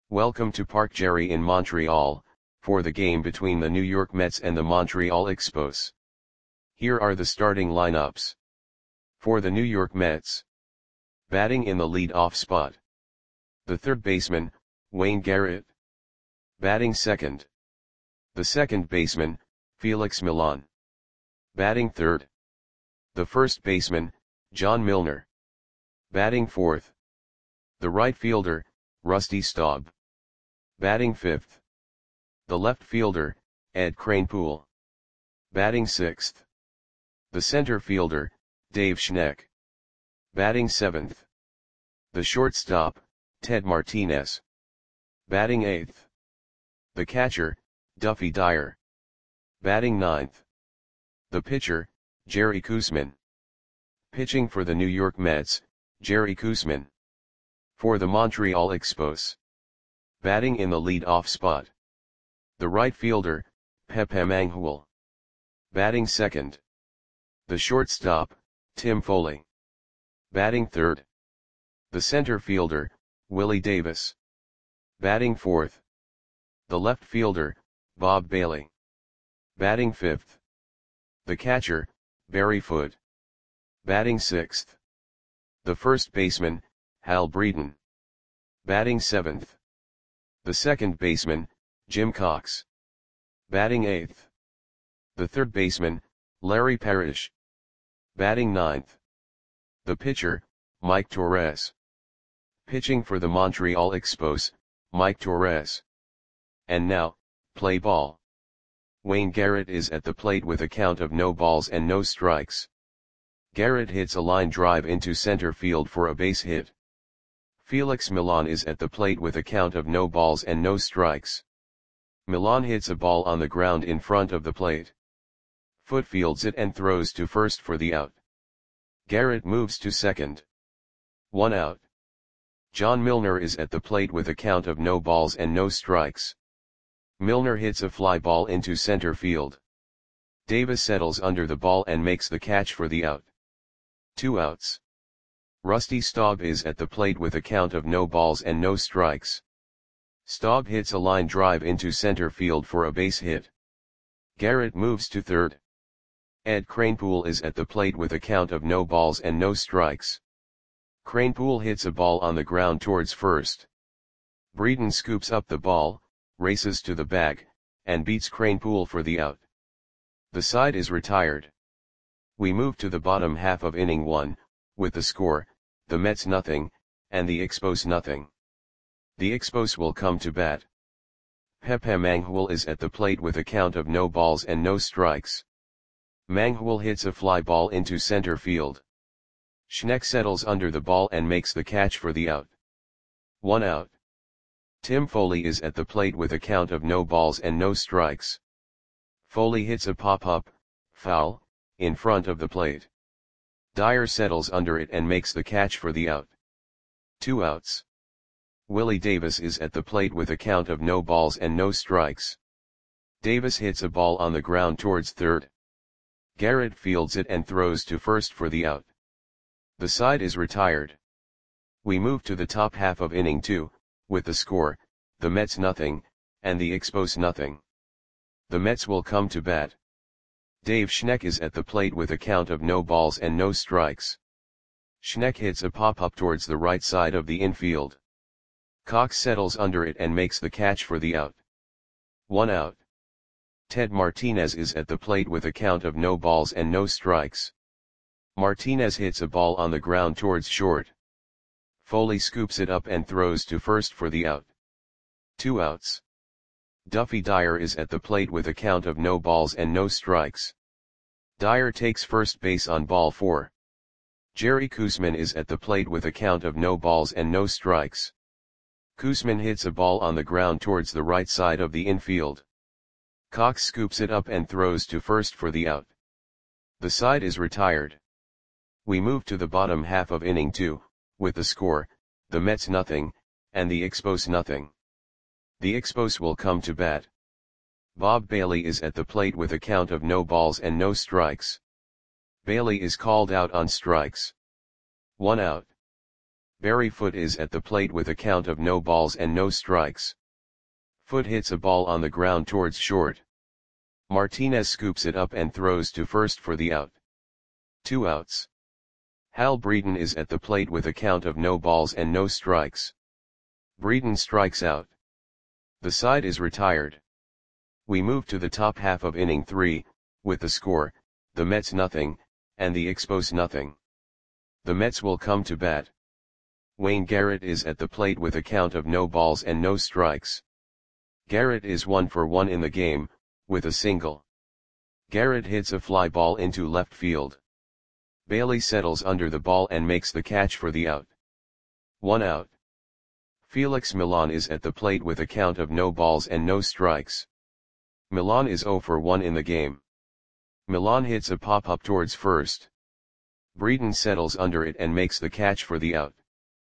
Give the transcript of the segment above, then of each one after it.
Welcome to Parc Gerry in Montreal, for the game between the New York Mets and the Montreal Expos. Here are the starting lineups. For the New York Mets. Batting in the lead-off spot. The third baseman, Wayne Garrett. Batting second. The second baseman, Felix Millan. Batting third. The first baseman, John Milner. Batting fourth. The right fielder, Rusty Staub. Batting fifth. The left fielder, Ed Kranepool. Batting sixth. The center fielder, Dave Schneck. Batting seventh. The shortstop, Ted Martinez. Batting eighth. The catcher, Duffy Dyer. Batting ninth. The pitcher, Jerry Koosman. Pitching for the New York Mets, Jerry Koosman. For the Montreal Expos. Batting in the lead-off spot. The right fielder, Pepe Mangual. Batting second. The shortstop, Tim Foley. Batting third. The center fielder, Willie Davis. Batting fourth. The left fielder, Bob Bailey. Batting fifth. The catcher, Barry Foote. Batting sixth. The first baseman, Hal Breeden. Batting seventh. The second baseman, Jim Cox. Batting eighth. The third baseman, Larry Parrish. Batting ninth. The pitcher, Mike Torres. Pitching for the Montreal Expos, Mike Torres. And now, play ball. Wayne Garrett is at the plate with a count of no balls and no strikes. Garrett hits a line drive into center field for a base hit. Felix Millan is at the plate with a count of no balls and no strikes. Millan hits a ball on the ground in front of the plate. Foote fields it and throws to first for the out. Garrett moves to second. 1 out. John Milner is at the plate with a count of no balls and no strikes. Milner hits a fly ball into center field. Davis settles under the ball and makes the catch for the out. 2 outs. Rusty Staub is at the plate with a count of no balls and no strikes. Staub hits a line drive into center field for a base hit. Garrett moves to third. Ed Kranepool is at the plate with a count of no balls and no strikes. Kranepool hits a ball on the ground towards first. Breeden scoops up the ball, races to the bag, and beats Kranepool for the out. The side is retired. We move to the bottom half of inning 1, with the score, the Mets nothing, and the Expos nothing. The Expos will come to bat. Pepe Mangual is at the plate with a count of no balls and no strikes. Mangual hits a fly ball into center field. Schneck settles under the ball and makes the catch for the out. 1 out. Tim Foley is at the plate with a count of no balls and no strikes. Foley hits a pop-up, foul, in front of the plate. Dyer settles under it and makes the catch for the out. 2 outs. Willie Davis is at the plate with a count of no balls and no strikes. Davis hits a ball on the ground towards third. Garrett fields it and throws to first for the out. The side is retired. We move to the top half of inning 2, with the score, the Mets nothing, and the Expos nothing. The Mets will come to bat. Dave Schneck is at the plate with a count of no balls and no strikes. Schneck hits a pop-up towards the right side of the infield. Cox settles under it and makes the catch for the out. 1 out. Ted Martinez is at the plate with a count of no balls and no strikes. Martinez hits a ball on the ground towards short. Foley scoops it up and throws to first for the out. 2 outs. Duffy Dyer is at the plate with a count of no balls and no strikes. Dyer takes first base on ball 4. Jerry Koosman is at the plate with a count of no balls and no strikes. Koosman hits a ball on the ground towards the right side of the infield. Cox scoops it up and throws to first for the out. The side is retired. We move to the bottom half of inning 2, with the score, the Mets nothing, and the Expos nothing. The Expos will come to bat. Bob Bailey is at the plate with a count of no balls and no strikes. Bailey is called out on strikes. 1 out. Barry Foote is at the plate with a count of no balls and no strikes. Foote hits a ball on the ground towards short. Martinez scoops it up and throws to first for the out. 2 outs. Hal Breeden is at the plate with a count of no balls and no strikes. Breeden strikes out. The side is retired. We move to the top half of inning 3, with the score, the Mets nothing, and the Expos nothing. The Mets will come to bat. Wayne Garrett is at the plate with a count of no balls and no strikes. Garrett is 1 for 1 in the game, with a single. Garrett hits a fly ball into left field. Bailey settles under the ball and makes the catch for the out. 1 out. Felix Millan is at the plate with a count of no balls and no strikes. Millan is 0 for 1 in the game. Millan hits a pop-up towards first. Breeden settles under it and makes the catch for the out.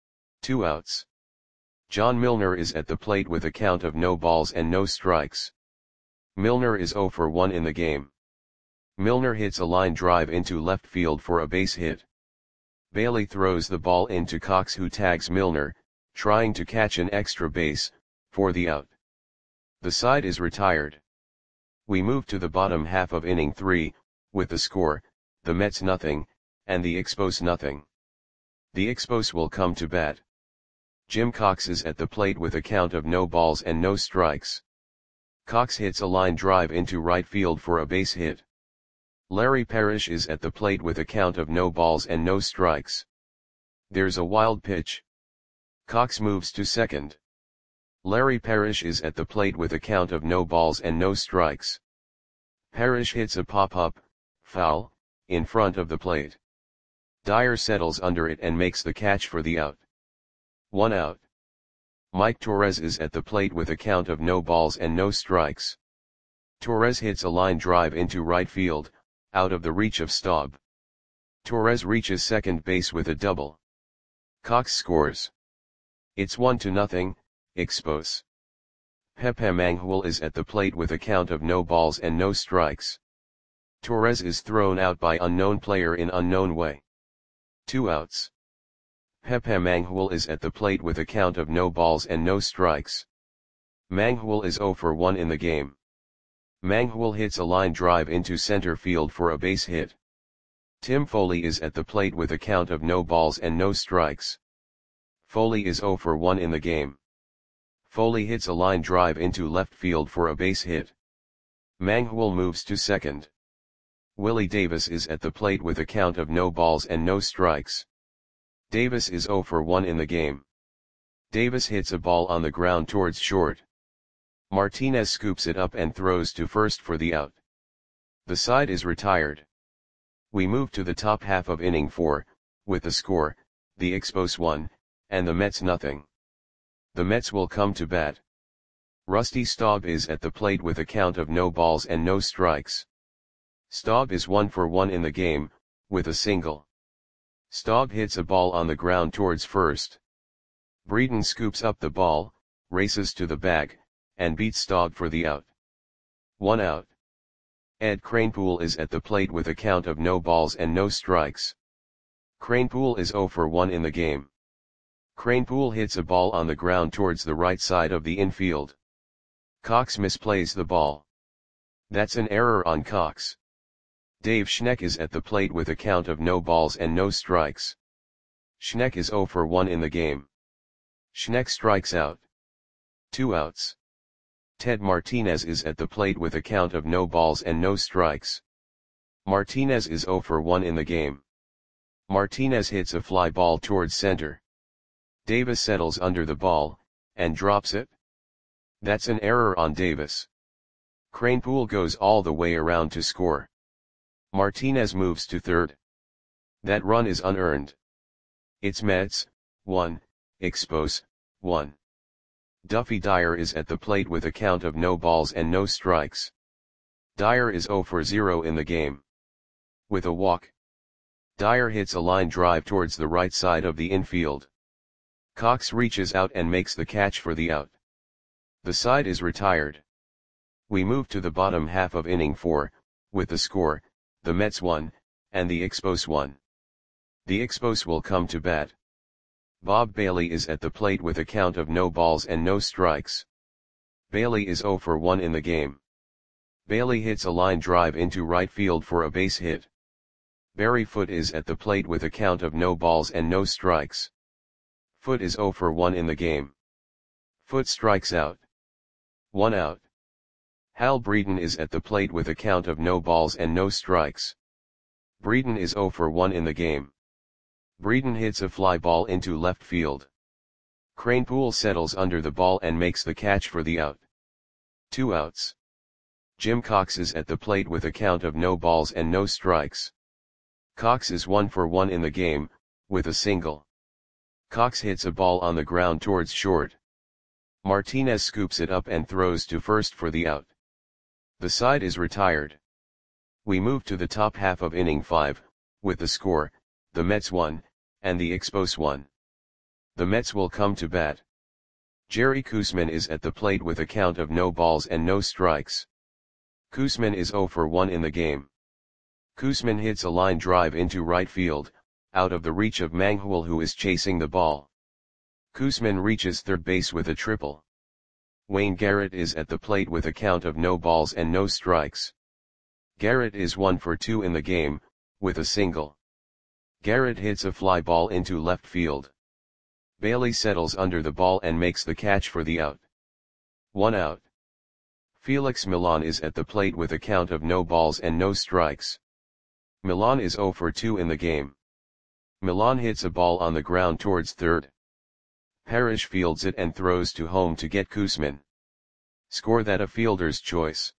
2 outs. John Milner is at the plate with a count of no balls and no strikes. Milner is 0 for 1 in the game. Milner hits a line drive into left field for a base hit. Bailey throws the ball into Cox, who tags Milner, trying to catch an extra base, for the out. The side is retired. We move to the bottom half of inning 3, with the score, the Mets nothing, and the Expos nothing. The Expos will come to bat. Jim Cox is at the plate with a count of no balls and no strikes. Cox hits a line drive into right field for a base hit. Larry Parrish is at the plate with a count of no balls and no strikes. There's a wild pitch. Cox moves to second. Larry Parrish is at the plate with a count of no balls and no strikes. Parrish hits a pop-up, foul, in front of the plate. Dyer settles under it and makes the catch for the out. 1 out. Mike Torres is at the plate with a count of no balls and no strikes. Torres hits a line drive into right field, out of the reach of Staub. Torres reaches second base with a double. Cox scores. It's 1-0, Expos. Pepe Mangual is at the plate with a count of no balls and no strikes. Torres is thrown out by unknown player in unknown way. 2 outs. Pepe Mangual is at the plate with a count of no balls and no strikes. Mangual is 0 for 1 in the game. Mangual hits a line drive into center field for a base hit. Tim Foley is at the plate with a count of no balls and no strikes. Foley is 0 for 1 in the game. Foley hits a line drive into left field for a base hit. Mangual moves to second. Willie Davis is at the plate with a count of no balls and no strikes. Davis is 0 for 1 in the game. Davis hits a ball on the ground towards short. Martinez scoops it up and throws to first for the out. The side is retired. We move to the top half of inning 4, with the score, the Expos 1, and the Mets nothing. The Mets will come to bat. Rusty Staub is at the plate with a count of no balls and no strikes. Staub is 1 for 1 in the game, with a single. Staub hits a ball on the ground towards first. Breeden scoops up the ball, races to the bag, and beats Staub for the out. 1 out. Ed Kranepool is at the plate with a count of no balls and no strikes. Kranepool is 0 for 1 in the game. Kranepool hits a ball on the ground towards the right side of the infield. Cox misplays the ball. That's an error on Cox. Dave Schneck is at the plate with a count of no balls and no strikes. Schneck is 0 for 1 in the game. Schneck strikes out. 2 outs. Ted Martinez is at the plate with a count of no balls and no strikes. Martinez is 0 for 1 in the game. Martinez hits a fly ball towards center. Davis settles under the ball, and drops it. That's an error on Davis. Kranepool goes all the way around to score. Martinez moves to third. That run is unearned. It's Mets, 1, Expos, 1. Duffy Dyer is at the plate with a count of no balls and no strikes. Dyer is 0 for 0 in the game. With a walk. Dyer hits a line drive towards the right side of the infield. Cox reaches out and makes the catch for the out. The side is retired. We move to the bottom half of inning 4, with the score, the Mets 1, and the Expos 1. The Expos will come to bat. Bob Bailey is at the plate with a count of no balls and no strikes. Bailey is 0 for 1 in the game. Bailey hits a line drive into right field for a base hit. Barry Foote is at the plate with a count of no balls and no strikes. Foote is 0 for 1 in the game. Foote strikes out. 1 out. Hal Breeden is at the plate with a count of no balls and no strikes. Breeden is 0 for 1 in the game. Breeden hits a fly ball into left field. Kranepool settles under the ball and makes the catch for the out. 2 outs. Jim Cox is at the plate with a count of no balls and no strikes. Cox is 1 for 1 in the game, with a single. Cox hits a ball on the ground towards short. Martinez scoops it up and throws to first for the out. The side is retired. We move to the top half of inning 5, with the score, the Mets 1, and the Expos 1. The Mets will come to bat. Jerry Koosman is at the plate with a count of no balls and no strikes. Koosman is 0 for 1 in the game. Koosman hits a line drive into right field, out of the reach of Manghul, who is chasing the ball. Koosman reaches third base with a triple. Wayne Garrett is at the plate with a count of no balls and no strikes. Garrett is 1 for 2 in the game, with a single. Garrett hits a fly ball into left field. Bailey settles under the ball and makes the catch for the out. 1 out. Felix Millan is at the plate with a count of no balls and no strikes. Millan is 0 for 2 in the game. Millan hits a ball on the ground towards third. Parrish fields it and throws to home to get Koosman. Score that a fielder's choice.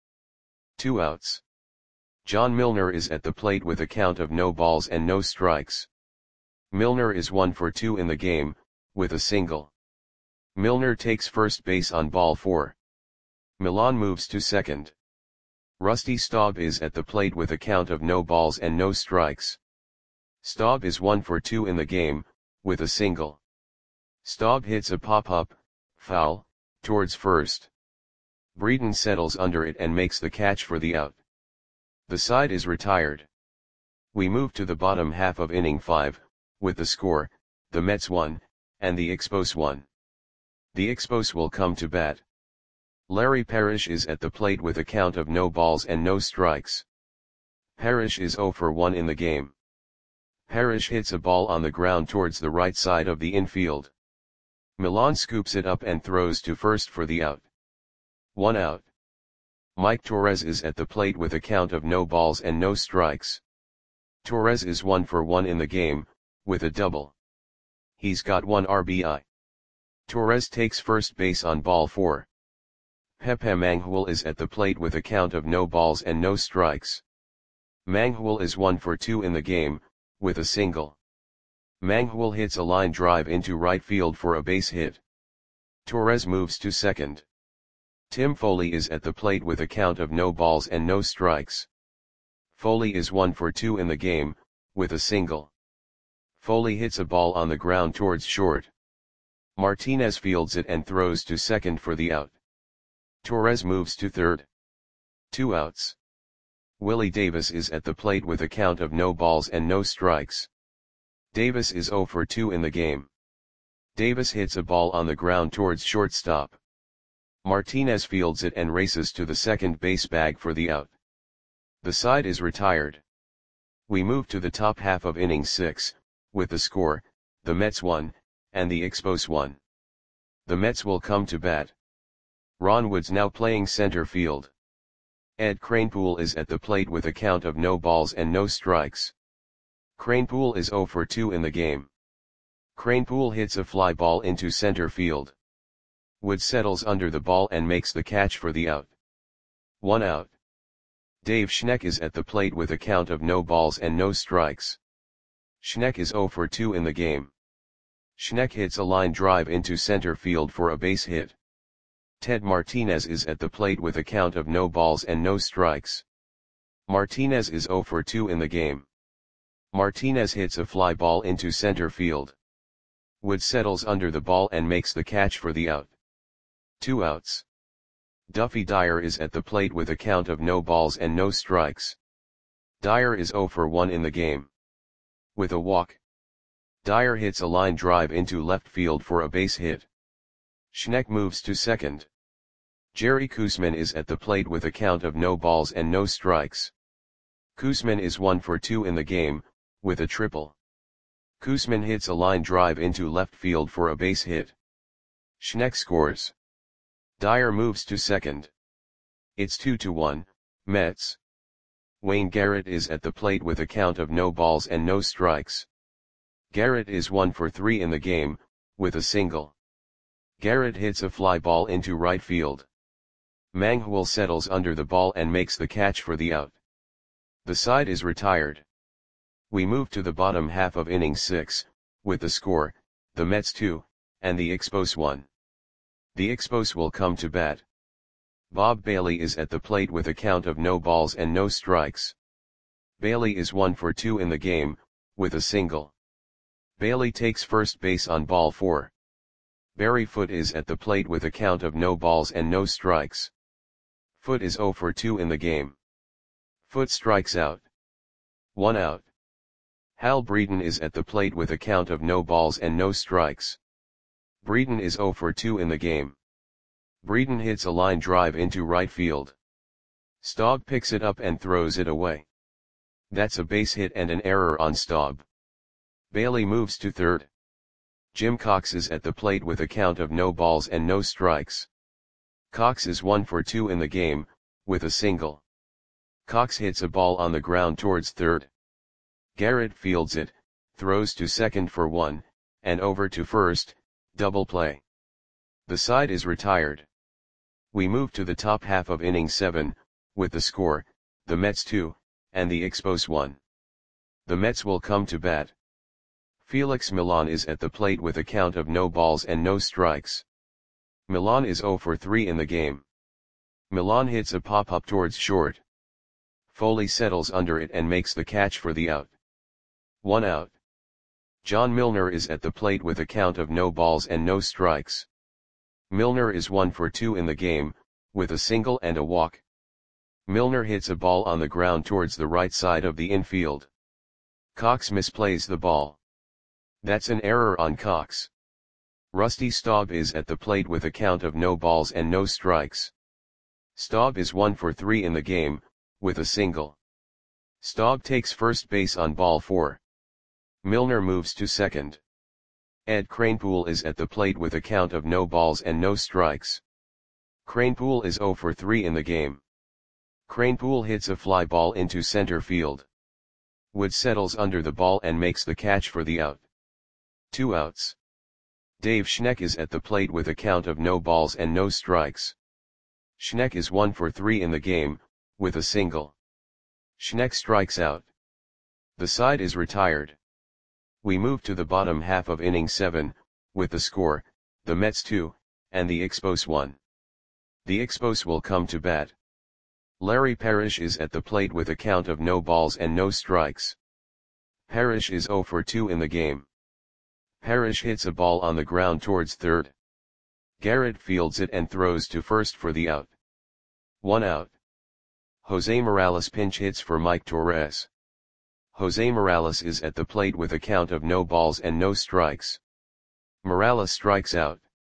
2 outs. John Milner is at the plate with a count of no balls and no strikes. Milner is 1 for 2 in the game, with a single. Milner takes first base on ball 4. Millan moves to second. Rusty Staub is at the plate with a count of no balls and no strikes. Staub is 1 for 2 in the game, with a single. Staub hits a pop-up, foul, towards first. Breeden settles under it and makes the catch for the out. The side is retired. We move to the bottom half of inning 5, with the score, the Mets 1, and the Expos 1. The Expos will come to bat. Larry Parrish is at the plate with a count of no balls and no strikes. Parrish is 0 for 1 in the game. Parrish hits a ball on the ground towards the right side of the infield. Millan scoops it up and throws to first for the out. 1 out. Mike Torres is at the plate with a count of no balls and no strikes. Torres is 1 for 1 in the game, with a double. He's got 1 RBI. Torres takes first base on ball 4. Pepe Manghul is at the plate with a count of no balls and no strikes. Manghul is 1 for 2 in the game, with a single. Manghul hits a line drive into right field for a base hit. Torres moves to second. Tim Foley is at the plate with a count of no balls and no strikes. Foley is 1 for 2 in the game, with a single. Foley hits a ball on the ground towards short. Martinez fields it and throws to second for the out. Torres moves to third. 2 outs. Willie Davis is at the plate with a count of no balls and no strikes. Davis is 0 for 2 in the game. Davis hits a ball on the ground towards shortstop. Martinez fields it and races to the second base bag for the out. The side is retired. We move to the top half of inning 6, with the score, the Mets 1, and the Expos 1. The Mets will come to bat. Ron Wood's now playing center field. Ed Kranepool is at the plate with a count of no balls and no strikes. Kranepool is 0 for 2 in the game. Kranepool hits a fly ball into center field. Wood settles under the ball and makes the catch for the out. 1 out. Dave Schneck is at the plate with a count of no balls and no strikes. Schneck is 0 for 2 in the game. Schneck hits a line drive into center field for a base hit. Ted Martinez is at the plate with a count of no balls and no strikes. Martinez is 0 for 2 in the game. Martinez hits a fly ball into center field. Wood settles under the ball and makes the catch for the out. 2 outs. Duffy Dyer is at the plate with a count of no balls and no strikes. Dyer is 0 for 1 in the game. With a walk. Dyer hits a line drive into left field for a base hit. Schneck moves to second. Jerry Koosman is at the plate with a count of no balls and no strikes. Koosman is 1 for 2 in the game, with a triple. Koosman hits a line drive into left field for a base hit. Schneck scores. Dyer moves to second. It's 2-1, Mets. Wayne Garrett is at the plate with a count of no balls and no strikes. Garrett is 1 for 3 in the game, with a single. Garrett hits a fly ball into right field. Manghwal settles under the ball and makes the catch for the out. The side is retired. We move to the bottom half of inning 6, with the score, the Mets 2, and the Expos 1. The Expos will come to bat. Bob Bailey is at the plate with a count of no balls and no strikes. Bailey is 1 for 2 in the game, with a single. Bailey takes first base on ball 4. Barry Foote is at the plate with a count of no balls and no strikes. Foote is 0 for 2 in the game. Foote strikes out. 1 out. Hal Breeden is at the plate with a count of no balls and no strikes. Breeden is 0 for 2 in the game. Breeden hits a line drive into right field. Staub picks it up and throws it away. That's a base hit and an error on Staub. Bailey moves to third. Jim Cox is at the plate with a count of no balls and no strikes. Cox is 1 for 2 in the game, with a single. Cox hits a ball on the ground towards third. Garrett fields it, throws to second for 1, and over to first, double play. The side is retired. We move to the top half of inning 7, with the score, the Mets 2, and the Expos 1. The Mets will come to bat. Felix Millan is at the plate with a count of no balls and no strikes. Millan is 0 for 3 in the game. Millan hits a pop-up towards short. Foley settles under it and makes the catch for the out. 1 out. John Milner is at the plate with a count of no balls and no strikes. Milner is 1 for 2 in the game, with a single and a walk. Milner hits a ball on the ground towards the right side of the infield. Cox misplays the ball. That's an error on Cox. Rusty Staub is at the plate with a count of no balls and no strikes. Staub is 1 for 3 in the game, with a single. Staub takes first base on ball 4. Milner moves to second. Ed Kranepool is at the plate with a count of no balls and no strikes. Kranepool is 0 for 3 in the game. Kranepool hits a fly ball into center field. Wood settles under the ball and makes the catch for the out. 2 outs. Dave Schneck is at the plate with a count of no balls and no strikes. Schneck is 1 for 3 in the game, with a single. Schneck strikes out. The side is retired. We move to the bottom half of inning 7, with the score, the Mets 2, and the Expos 1. The Expos will come to bat. Larry Parrish is at the plate with a count of no balls and no strikes. Parrish is 0 for 2 in the game. Parrish hits a ball on the ground towards third. Garrett fields it and throws to first for the out. 1 out. Jose Morales pinch hits for Mike Torres. Jose Morales is at the plate with a count of no balls and no strikes. Morales strikes out.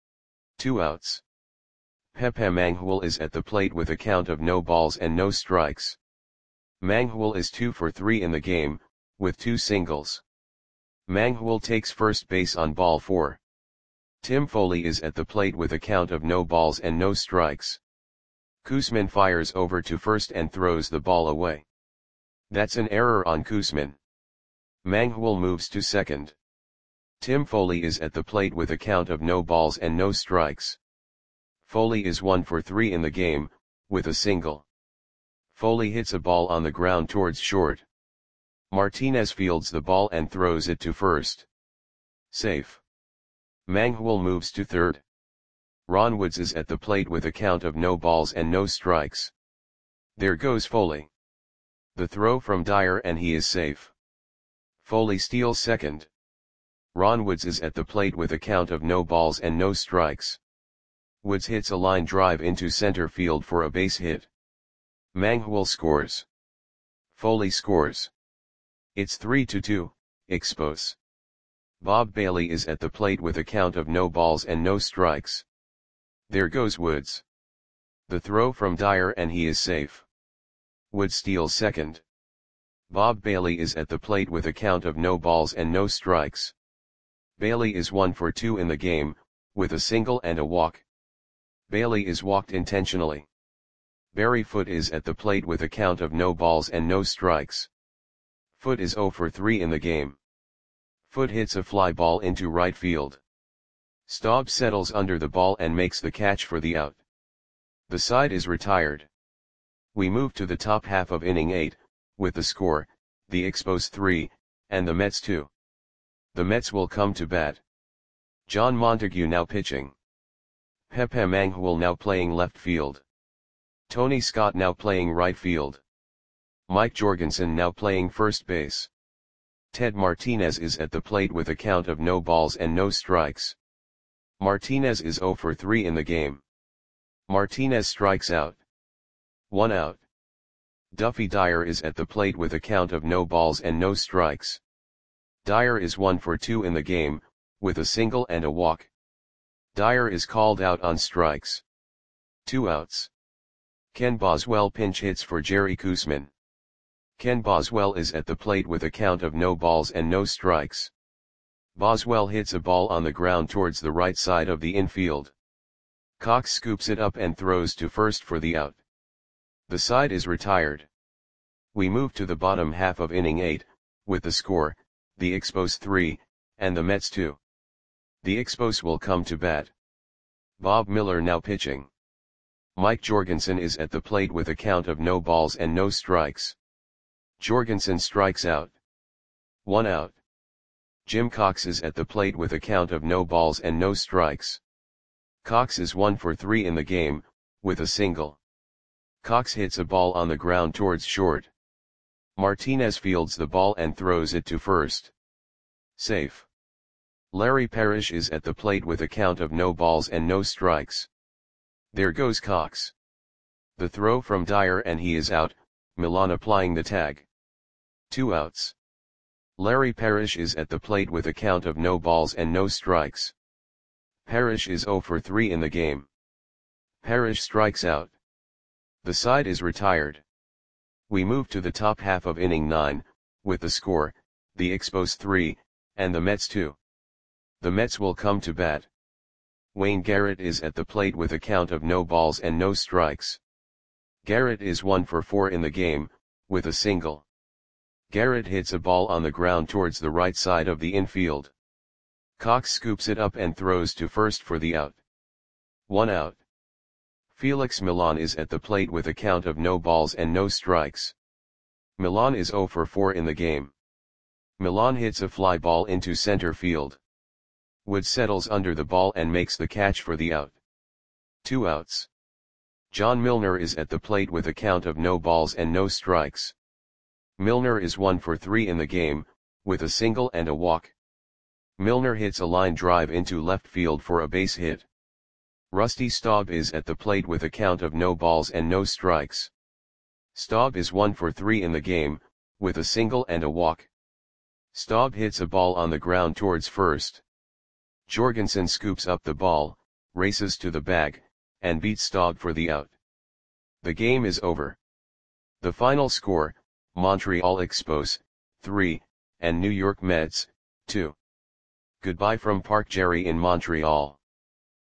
2 outs. Pepe Manghwal is at the plate with a count of no balls and no strikes. Manghwal is 2 for 3 in the game, with 2 singles. Manghwal takes first base on ball 4. Tim Foley is at the plate with a count of no balls and no strikes. Koosman fires over to first and throws the ball away. That's an error on Koosman. Manghwal moves to second. Tim Foley is at the plate with a count of no balls and no strikes. Foley is 1 for 3 in the game, with a single. Foley hits a ball on the ground towards short. Martinez fields the ball and throws it to first. Safe. Manghwal moves to third. Ron Woods is at the plate with a count of no balls and no strikes. There goes Foley. The throw from Dyer and he is safe. Foley steals second. Ron Woods is at the plate with a count of no balls and no strikes. Woods hits a line drive into center field for a base hit. Manghwal scores. Foley scores. It's 3-2, Expos. Bob Bailey is at the plate with a count of no balls and no strikes. There goes Woods. The throw from Dyer and he is safe. Woods steals second. Bob Bailey is at the plate with a count of no balls and no strikes. Bailey is 1 for 2 in the game, with a single and a walk. Bailey is walked intentionally. Barry Foote is at the plate with a count of no balls and no strikes. Foote is 0 for 3 in the game. Foote hits a fly ball into right field. Staub settles under the ball and makes the catch for the out. The side is retired. We move to the top half of inning 8, with the score, the Expos 3, and the Mets 2. The Mets will come to bat. John Montague now pitching. Pepe Mangual now playing left field. Tony Scott now playing right field. Mike Jorgensen now playing first base. Ted Martinez is at the plate with a count of no balls and no strikes. Martinez is 0 for 3 in the game. Martinez strikes out. 1 out. Duffy Dyer is at the plate with a count of no balls and no strikes. Dyer is 1 for 2 in the game, with a single and a walk. Dyer is called out on strikes. 2 outs. Ken Boswell pinch hits for Jerry Koosman. Ken Boswell is at the plate with a count of no balls and no strikes. Boswell hits a ball on the ground towards the right side of the infield. Cox scoops it up and throws to first for the out. The side is retired. We move to the bottom half of inning 8, with the score, the Expos 3, and the Mets 2. The Expos will come to bat. Bob Miller now pitching. Mike Jorgensen is at the plate with a count of no balls and no strikes. Jorgensen strikes out. 1 out. Jim Cox is at the plate with a count of no balls and no strikes. Cox is 1 for 3 in the game, with a single. Cox hits a ball on the ground towards short. Martinez fields the ball and throws it to first. Safe. Larry Parrish is at the plate with a count of no balls and no strikes. There goes Cox. The throw from Dyer and he is out, Milan applying the tag. 2 outs. Larry Parrish is at the plate with a count of no balls and no strikes. Parrish is 0 for 3 in the game. Parrish strikes out. The side is retired. We move to the top half of inning 9, with the score, the Expos 3, and the Mets 2. The Mets will come to bat. Wayne Garrett is at the plate with a count of no balls and no strikes. Garrett is 1 for 4 in the game, with a single. Garrett hits a ball on the ground towards the right side of the infield. Cox scoops it up and throws to first for the out. 1 out. Felix Milan is at the plate with a count of no balls and no strikes. Milan is 0 for 4 in the game. Milan hits a fly ball into center field. Wood settles under the ball and makes the catch for the out. 2 outs. John Milner is at the plate with a count of no balls and no strikes. Milner is 1 for 3 in the game, with a single and a walk. Milner hits a line drive into left field for a base hit. Rusty Staub is at the plate with a count of no balls and no strikes. Staub is 1 for 3 in the game, with a single and a walk. Staub hits a ball on the ground towards first. Jorgensen scoops up the ball, races to the bag, and beats Staub for the out. The game is over. The final score, Montreal Expos, 3, and New York Mets, 2. Goodbye from Park Jerry in Montreal.